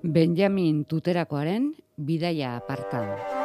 Benjamin Tuterakoaren bidaia aparta.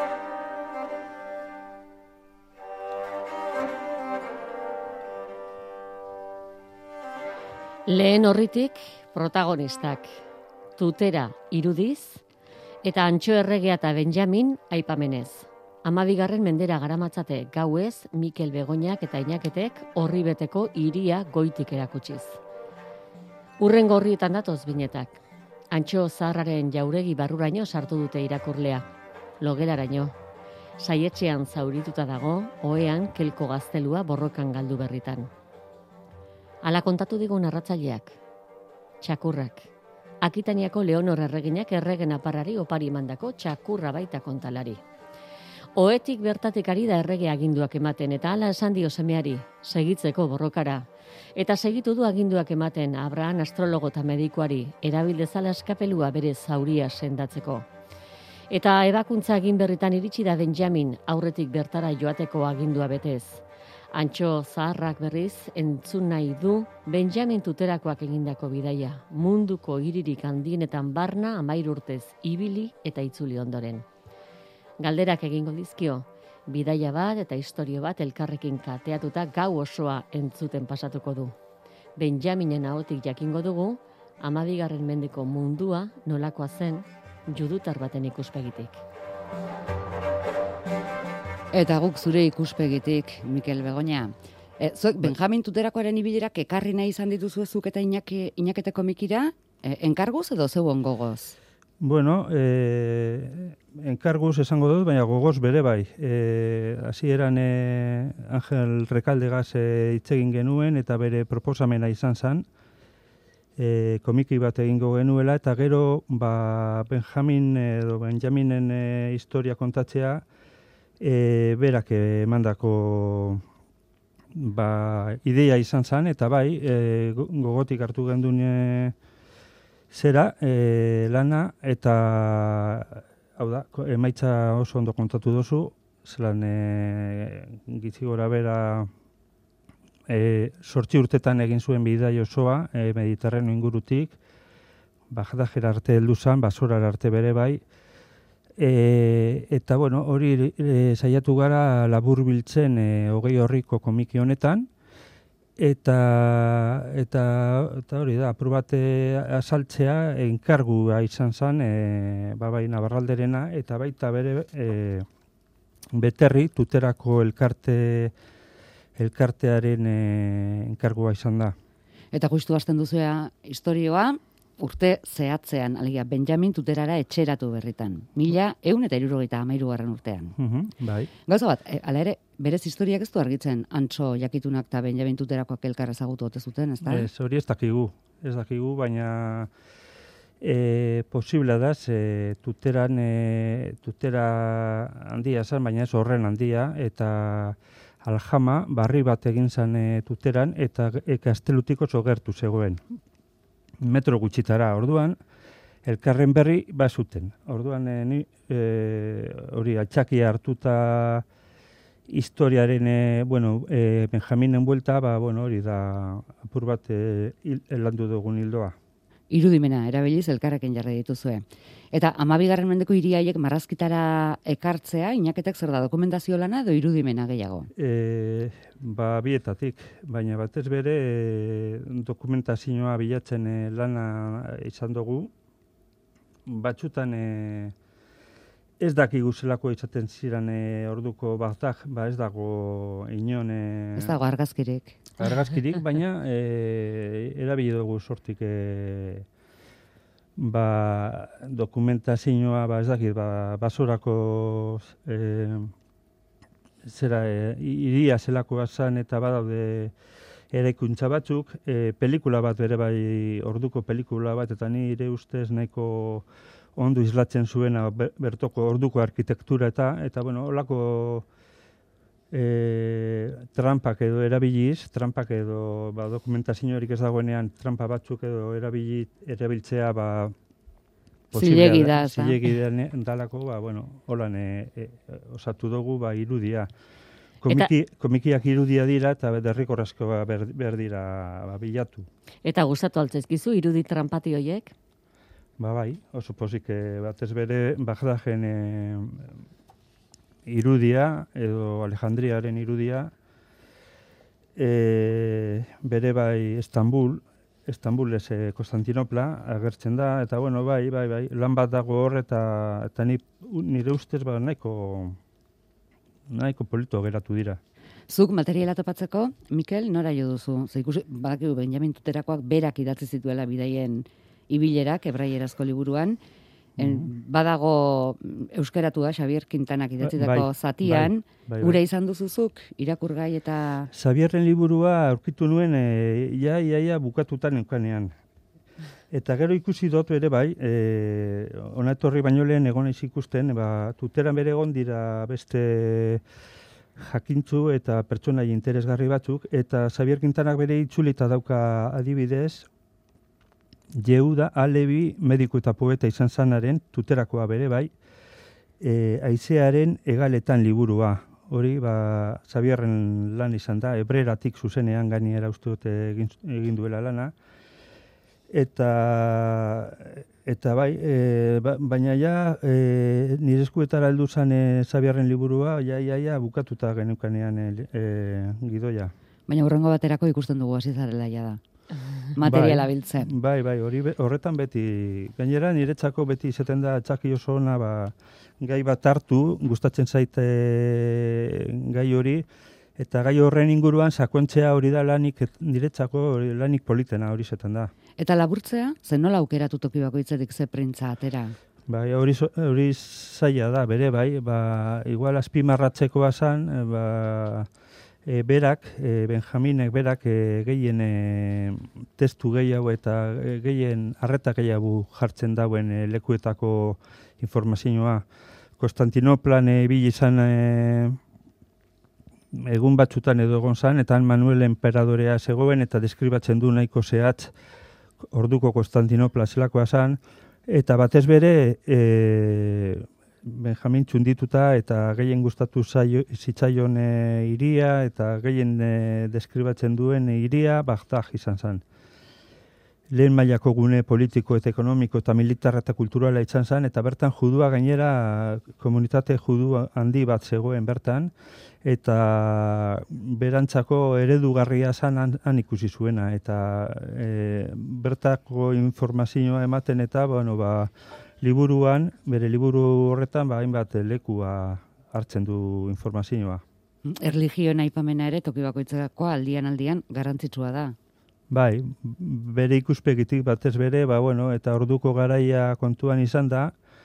Lehen orritik protagonistak, Tutera irudiz, eta Antxo Erregea eta Benjamin aipamenez. 12. mendera garamatzate gauez, Mikel Begoñak eta Inaketek horri beteko hiria goitik erakutsiz. Hurrengo horrietan datoz binetak. Antxo zaharraren jauregi barruraino sartu dute irakurlea. Logelaraino. Saietxean zaurituta dago, ohean kelko gaztelua borrokan galdu berritan. Hala kontatu digu narratzaileak. Txakurrak. Akitaniako Leonor erreginak erregen aparari opari mandako txakurra baita kontalari. Ohetik bertatik ari da errege aginduak ematen, eta hala esan dio semeari, segitzeko borrokara. Eta segitu du aginduak ematen Abraham astrologo eta medikuari, erabil dezala eskapelua bere zauria sendatzeko. Eta ebakuntza egin berritan iritsi da Benjamin aurretik bertara joateko agindua betez. Antxo zaharrak berriz entzun nahi du Benjamin Tuterakoak egindako bidaia, munduko hiririk handienetan barna 13 urtez ibili eta itzuli ondoren. Galderak egingo dizkio, bidaia bat eta istorio bat elkarrekin kateatuta gau osoa entzuten pasatuko du. Benjaminen ahotik jakingo dugu, 12. mendeko mundua nolakoa zen judutar baten ikuspegitik. Eta guk zure ikuspegitik, Mikel Begoña. Zuek Benjamin Tuterakoaren ibilerak ekarri nahi izan dituzu zuk eta Inakete komikira, enkarguz edo zeu ongogoz? Bueno, enkarguz esango dut, baina gogoz bere bai. Hasieran Angel Rekaldegaz hitz egin genuen eta bere proposamena izan zen. Komiki bat egingo genuela eta gero Benjaminen historia kontatzea berak emandako ideia izan zen, eta bai, gogotik hartu gendun zera lana, eta hau da, emaitza oso ondo kontatu dozu, zelan gitzi gora bera 8 urtetan egin zuen bidai osoa, Mediterraneo ingurutik, Bagdadera arte heldu zen, Basorar arte bere bai, eta bueno, hori saiatu gara labur biltzen 20 orriko komiki honetan, eta hori da, apur bat azaltzea enkargua izan zen, bai Nabarralderena, eta baita bere beterri Tuterako elkartearen enkargua izan da. Eta justu hasten duzua istorioa, urte zehatzean, alegia Benjamin Tuterara etxeratu berritan. 1173 urtean. Bai. Gauza bat, ala ere, berez historiak ez du argitzen Antxo Jakitunak eta Benjamin Tuterakoak elkar ezagutu ote zuten, ez da? Ez, hori ez dakigu, baina posible da, Tutera handia zen, baina ez horren handia, eta Aljama barri bat egin zen Tuteran, eta Gaztelutik oso gertu zegoen. Metro gutxitara, orduan, elkarren berri bazuten. Orduan, hori altxakia hartuta historiaren, Benjaminen buelta, hori da, apur bat landu dugun hildoa. Irudimena, erabiliz elkarrekin jarri dituzue. Eta 12. mendeko hiriaiek marrazkitara ekartzea, Inaketek zer da, dokumentazio lana edo irudimena gehiago? Bietatik, baina batez bere dokumentazioa bilatzen lana izan dugu. Batzutan ez dakigu zelako izaten ziren orduko Bagdad, ez dago inon... Ez dago argazkirik. Argazkirik, baina erabili dugu sortik dokumentazioa, ez dakit, Basorako iria zelako zen eta badaude eraikuntza batzuk, pelikula bat bere bai, orduko pelikula bat, eta nire ustez nahiko ondo islatzen zuena bertoko orduko arkitektura eta holako trampak edo erabiliz, dokumentazio horik ez dagoenean trampa batzuk edo erabiltzea zilegi da, dalako, holan osatu dugu irudia. Komikiak irudia dira eta derrikorrazkoa behar dira bilatu. Eta gustatu altzaizkizu irudi trampati horiek? bai, oso pozik batez bere Bagdaden irudia, edo Alejandriaren irudia, bere bai Estambul ez Konstantinopla agertzen da, eta bueno, bai, lan bat dago hor, eta nire ustez nahiko polito geratu dira. Zuk materiala topatzeko, Mikel, nora jo duzu? Ze ikusi, badakigu Benjamin Tuterakoak berak idatzi zituela bidaien ibilerak, hebraierazko liburuan, badago euskaratua Xabier Quintanak idatzitako zatian, gure izan duzuzuk, irakurgai eta... Xabierren liburua aurkitu nuen ia bukatutan neukanean. Eta gero ikusi dut ere bai, ona etorri baino lehen egon naiz ikusten, Tuteran bere egon dira beste jakintzu eta pertsonai interesgarri batzuk, eta Xabier Quintanak bere itzulita dauka adibidez, Yehuda Alevi mediku eta poeta izan zanaren, Tuterakoa bere bai, Haizearen Hegaletan liburua. Hori, Xabierren lan izan da, hebreratik zuzenean gainera uste dut egin duela lana. Eta bai, baina nire eskuetara heldu zen Xabierren liburua, bukatuta genukanean gidoia. Baina hurrengo baterako ikusten dugu hasi zarela da. Materiala biltzen. Bai, horretan beti. Gainera niretzako beti izaten da txaki oso ona, gai bat hartu, gustatzen zaite gai hori, eta gai horren inguruan sakontzea hori da niretzako lanik politena hori izaten da. Eta laburtzea, zen nola aukeratu toki bakoitzetik ze printza atera? Bai, hori zaila da, bere bai, igual azpimarratzekoa zan, berak, Benjaminek berak gehien testu gehiago eta gehien arreta gehiago jartzen dauen lekuetako informazioa. Konstantinoplan ibili izan egun batzutan edo egon zan, eta Manuel Enperadorea zegoen eta deskribatzen du nahiko zehatz orduko Konstantinopla zelakoa zan, eta batez bere Benjamin txundituta eta gehien gustatu zitzaion hiria eta gehien deskribatzen duen hiria Bagdad izan zen. Lehen mailako gune politiko eta ekonomiko eta militar eta kulturala izan zen, eta bertan judua gainera komunitate judu handi bat zegoen bertan, eta berantzako eredugarria zen han ikusi zuena, eta bertako informazioa ematen eta, liburuan, bere liburu horretan, hainbat lekua hartzen du informazioa. Erligioen aipamena ere, toki bakoitzako aldian garrantzitsua da. Bai, bere ikuspegitik batez bere, eta orduko garaia kontuan izan da,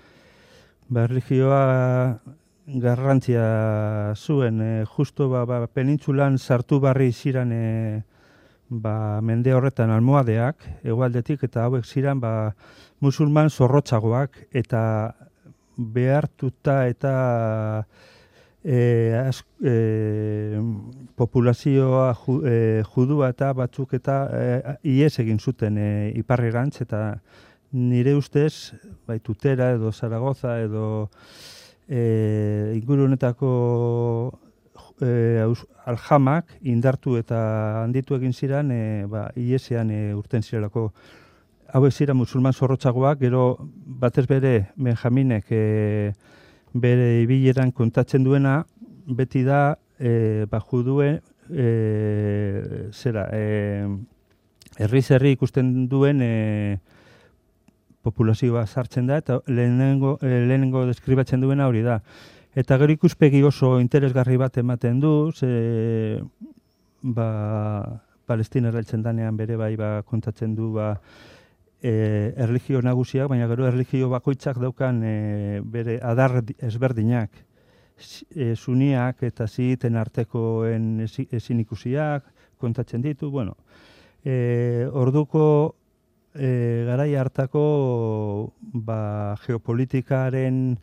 erligioa garrantzia zuen, justo penintzulan sartu barri ziren mende horretan almohadeak, hegoaldetik, eta hauek ziren musulman zorrotzagoak, eta behartuta eta populazioa judua eta batzuk eta ihes egin zuten iparrerantz, eta nire ustez, Tutera edo Zaragoza edo ingurunetako aljamak indartu eta handitu egin ziren ihesean urten zirelako. Hauek ziren musulman zorrotzagoak, gero batez bere Benjaminek bere ibileran kontatzen duena, beti da juduen herriz herri ikusten duen populazioa sartzen da, eta lehenengo deskribatzen duena hori da. Eta gero ikuspegi oso interesgarri bat ematen du, Palestina errailtzen danean bere kontatzen du erlijio nagusiak, baina gero erlijio bakoitzak daukan bere adar ezberdinak. Suniak eta ziiten artekoen ezin ikusiak kontatzen ditu. Orduko garai hartako geopolitikaren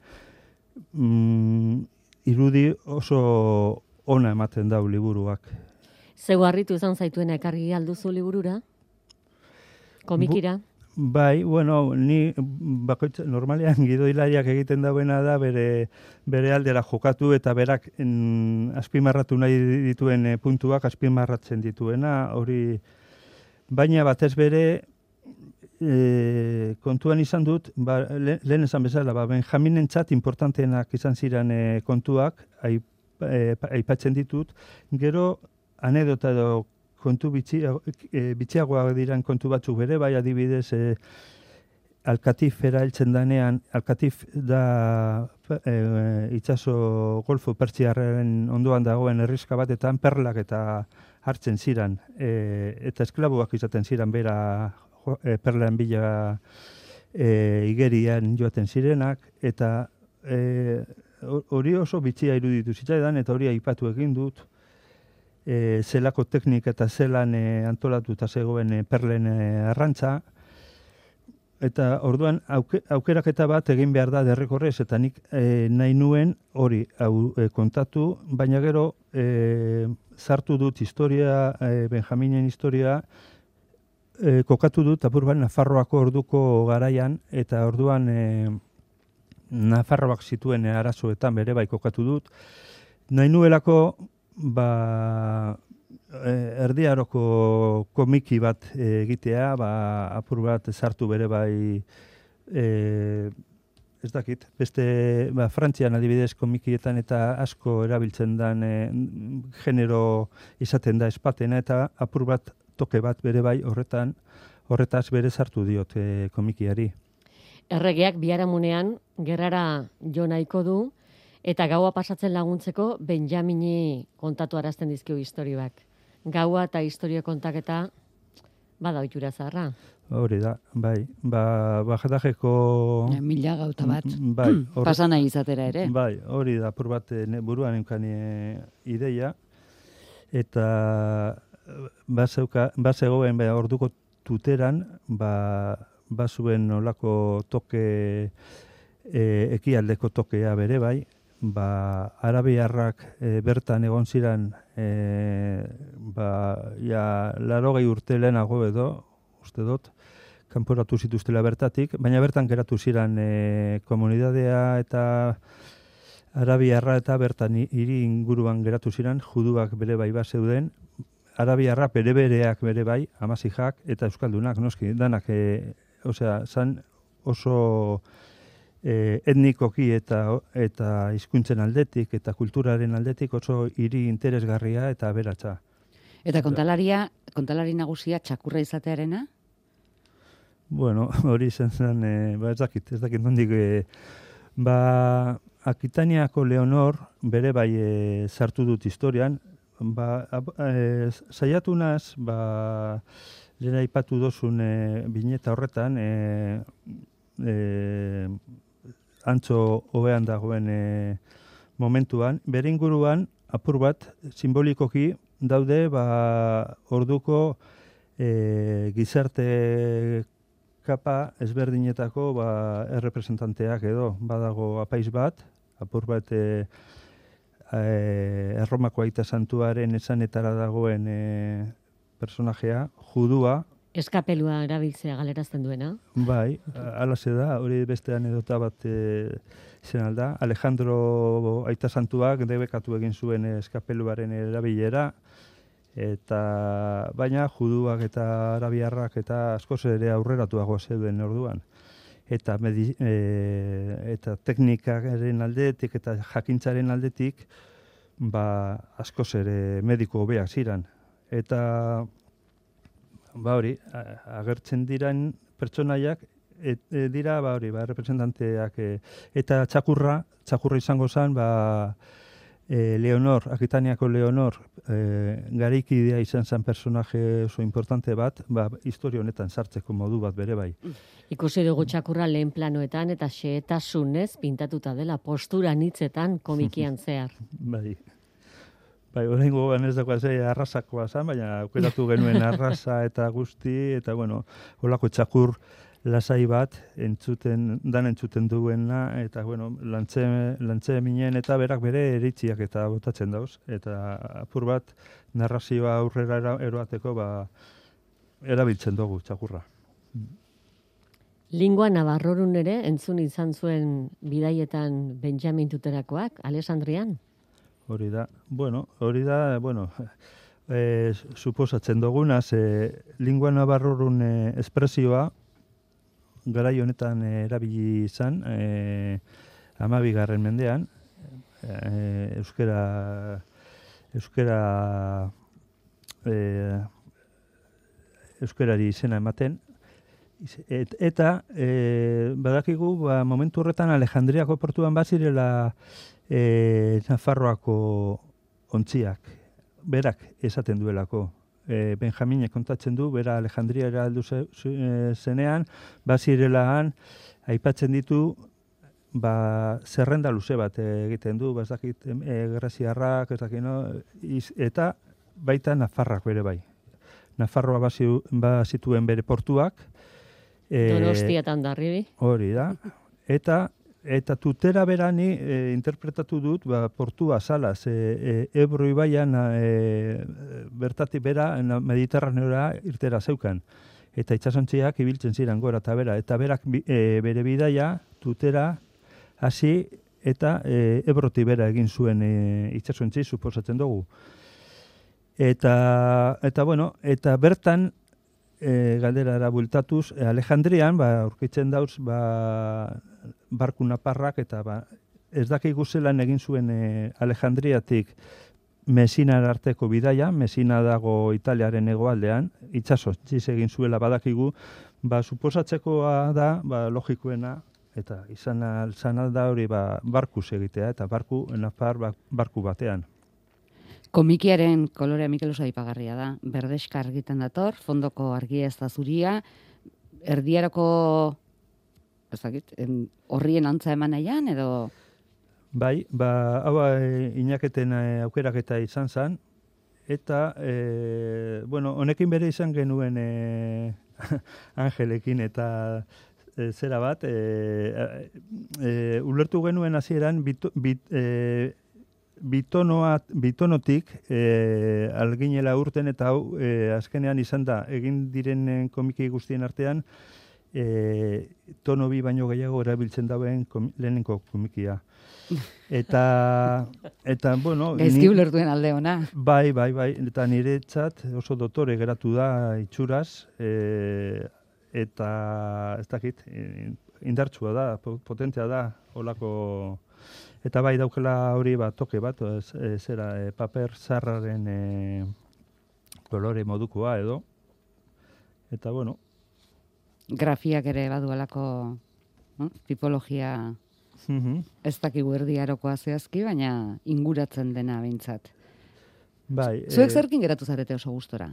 irudi oso ona ematen dau liburuak. Zeu harritu izan zaituena ekarri alduzu liburura? Komikira? Bai, ni normalean gidoilariak egiten dauena da bere aldera jokatu eta berak azpimarratu nahi dituen puntuak azpimarratzen dituena, hori baina batez bere kontuan izan dut, lehen esan bezala, Benjaminentzat importanteenak izan ziren kontuak, aipatzen ditut, gero anedota edo kontu bitxiagoak diren kontu batzuk bere, bai adibidez, Alkatifera heltzen danean, Alkatif da itsaso golfo pertsiarren ondoan dagoen herriska batetan perlak eta hartzen ziren, eta esklaboak izaten ziren bera perlan bila igerian joaten zirenak, eta hori oso bitxia iruditu zitzaidan, eta hori aipatu egin dut, zelako teknika eta zelan antolatuta zegoen perlen arrantza, eta orduan aukeraketa bat egin behar da derrekorrez, eta nik nahi nuen hori kontatu, baina gero sartu dut historia, Benjaminen historia, kokatu dut apur bat Nafarroako orduko garaian, eta orduan Nafarroak zituen arazoetan bere bai kokatu dut. Nahi nuelako erdiaroko komiki bat egitea, apur bat sartu bere bai, ez dakit, beste Frantzian adibidez komikietan eta asko erabiltzen den genero izaten da espatena, eta apur bat toke bat bere bai horretaz bere sartu diot komikiari. Erregeak biharamunean gerrara jo nahiko du, eta gaua pasatzen laguntzeko Benjamini kontatu arazten dizkigu historioak. Gaua eta historia kontaketa bada ohitura zaharra. Hori da, bai. Bajadajeko... Mila gauta bat. Bai. Pasa nahi izatera ere. Bai, hori da, apur bat buruan eukan ideia. Eta bazegoen orduko tuteran, bazuen olako toke, ekialdeko tokea bere bai, arabiarrak bertan egon ziren, 80 urte lehenago edo, uste dut, kanporatu zituztela bertatik, baina bertan geratu ziren komunidadea eta arabiarra eta bertan hiri inguruan geratu ziren, juduak bere bai zeuden, arabiarrak bereak bere bai, amazijak eta euskaldunak, noski, danak, zan oso etnikoki eta hizkuntzen aldetik eta kulturaren aldetik oso hiri interesgarria eta aberatsa. Eta kontalari nagusia txakurra izatearena? Bueno, hori izan zen, ez dakit nondik, Akitaniako Leonor bere bai sartu dut historian, saiatu naz, lehen aipatu dozun bineta horretan, antzo hobean dagoen momentuan, bere inguruan apur bat simbolikoki daude orduko gizarte kapa ezberdinetako errepresentanteak edo, badago apaiz bat, apur bat Erromako Aita Santuaren esanetara dagoen personajea, judua. Eskapelua erabiltzea galerazten duena. Bai, alaze da, hori beste anedota bat izan alda. Alejandro Aita Santuak debekatu egin zuen eskapeluaren erabilera, eta baina juduak eta arabiarrak eta askoz ere aurreratuago zeuden orduan. Eta teknikaren aldetik eta jakintzaren aldetik askoz ere mediko hobeak ziren. Eta hori, agertzen diren pertsonaiak dira representanteak eta txakurra izango zen Leonor, Akitaniako Leonor, garaikidea izan zen personaje oso importante bat, historia honetan sartzeko modu bat bere bai. Ikusi dugu txakurra lehen planoetan eta xehetasunez pintatuta dela postura nitzetan komikian zehar. Bai, oraingo ez dagoa arrasakoa zen, baina aukeratu genuen arrasa eta guzti, eta holako txakur lasai bat entzuten duena, eta lantze minen eta berak bere eritziak eta botatzen dauz, eta apur bat narrazioa aurrera eroateko erabiltzen dugu txakurra. Lingua navarrorun ere entzun izan zuen bidaietan Benjamin Tuterakoak, Alexandrian? Hori da, suposatzen dugunaz, lingua navarrorun espresioa garai honetan erabili izan, 12. mendean, euskarari izena ematen, eta badakigu momentu horretan Alejandriako portuan bazirela Nafarroako ontziak, berak esaten duelako. Benjaminek kontatzen du, bera Alejandriara heldu zenean, bazirelahan aipatzen ditu, zerrenda luze bat egiten du, bazakit graziarrak, eta baita Nafarrak bere bai. Nafarroa bazituen bere portuak. Donostiatan darribi. Hori da. Eta tutera berani interpretatu dut portua zala, Ebro ibaian bertatik bera Mediterraneora irtera zeukan. Eta itsasontziak ibiltzen ziren gora eta bera. Eta berak bere bidaia tutera hasi eta Ebrotik bera egin zuen itsasontzi suposatzen dugu. Eta bertan galderara bueltatuz, Alejandrian, aurkitzen dauz, barku naparrak, eta ez dakigu zelan egin zuen Alejandriatik Mesinara arteko bidaia, Mesina dago Italiaren hegoaldean, itsasontziz egin zuela badakigu, suposatzekoa da, logikoena, eta izan da hori barkuz egitea, eta barku batean. Komikiaren kolorea Mikel oso aipagarria da. Berdeska argiten dator, fondoko argia ez da zuria, erdiarako horrien antza eman nahian, edo... Bai, hau inaketen aukeraketa izan zen, eta, honekin bere izan genuen Angelekin, eta zera bat, ulertu genuen hasieran bitonotik alginela urten, eta hau azkenean izan da, egin diren komiki guztien artean, tono bi baino gehiago erabiltzen dauen lehenengo komikia. Eta gaizki ulertuen alde ona. Bai, eta niretzat oso dotore geratu da itxuraz, eta ez dakit, indartsua da, potentea da, holako... Eta bai daukela hori toke bat, paper zarraren kolore modukoa edo. Eta grafiak ere badualako tipologia ez dakigu erdiarokoa zehazki, baina inguratzen dena behintzat. Bai. Zuek zerkin geratu zarete oso gustora?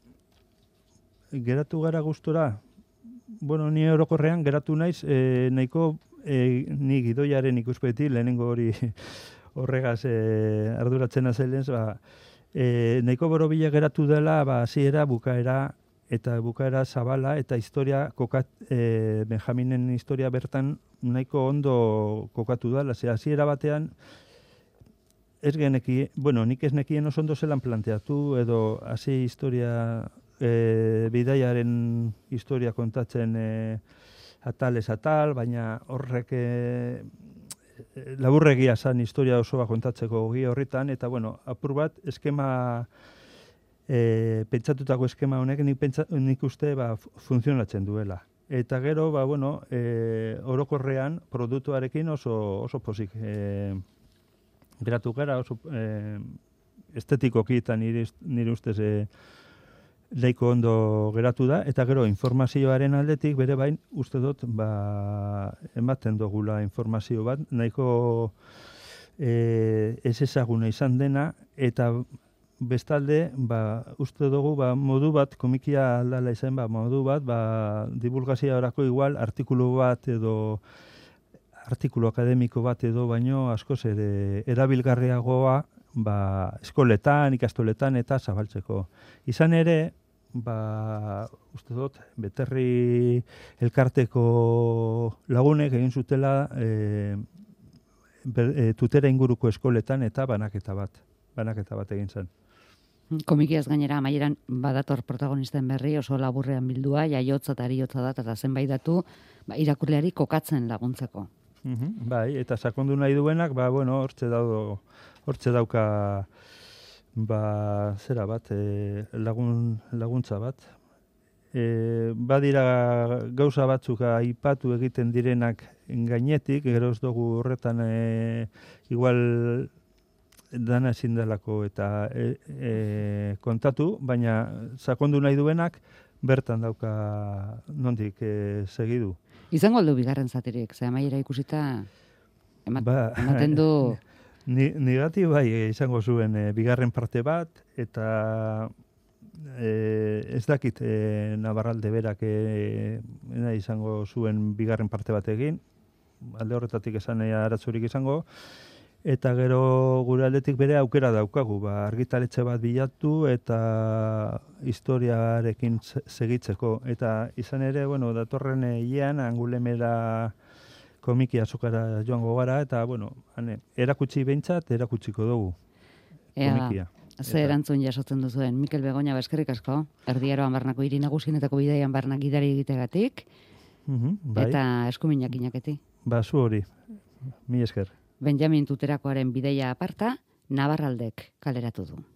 Geratu gara gustora? Ni orokorrean geratu naiz, nahiko ni gidoiaren ikuspeti, lehenengo hori horregaz arduratzen azelens, nahiko borobila geratu dela, hasiera bukaera, eta bukaera zabala, eta historia Benjaminen historia bertan nahiko ondo kokatu dela. Hasiera batean, nik ez nekien oso ondo zelan planteatu, edo hasi historia, bidaiaren historia kontatzen atal ez atal, baina horrek laburregia zen historia osoa kontatzeko gi horretan, eta apur bat eskema, pentsatutako eskema honek nik uste funtzionatzen duela. Eta gero, orokorrean produktuarekin oso pozik geratu gara, oso estetikoki eta nire ustez nahiko ondo geratu da, eta gero informazioaren aldetik bere bain uste dut ematen dugula informazio bat, nahiko ez ezaguna izan dena, eta bestalde uste dugu modu bat, komikia aldala izan, modu bat, divulgaziorako igual artikulu bat edo artikulu akademiko bat edo baino askoz ere erabilgarriagoa eskoletan, ikastoletan eta zabaltzeko. Izan ere, uste dut, Beterri elkarteko lagunek egin zutela tutera inguruko eskoletan eta banaketa bat egin zen. Komikiaz gainera amaieran badator protagonisten berri oso laburrean bildua, jaiotza eta ariotza da, eta zenbait datu irakurleari kokatzen laguntzeko. Bai, eta sakondu nahi duenak, hortze dauka zera bat, laguntza bat. badira gauza batzuk aipatu egiten direnak gainetik, gero ez dugu horretan igual dana ezin delako eta kontatu, baina sakondu nahi duenak bertan dauka nondik segidu. Izango aldu bigarren zatirik, ze amaiera ikusita ematen du... Nigati bai izango zuen bigarren parte bat, eta ez dakit Navarralde berak izango zuen bigarren parte bat egin, alde horretatik esan aratzurik izango, eta gero gure aldetik bere aukera daukagu, argitaletxe bat bilatu eta historiarekin segitzeko. Eta izan ere, datorren hilean Angulemera komiki azokara joango gara, eta, erakutsi behintzat, erakutsiko dugu komikia. Ze erantzun jasotzen duzuen. Mikel Begoña, eskerrik asko, Erdiaroan Barnako hiri nagusienetako bidaian barnak gidari egitegatik, eta eskuminak inaketi. Zu hori, mi esker. Benjamin Tuterakoaren bidaia aparta, Navarraldek kaleratu du.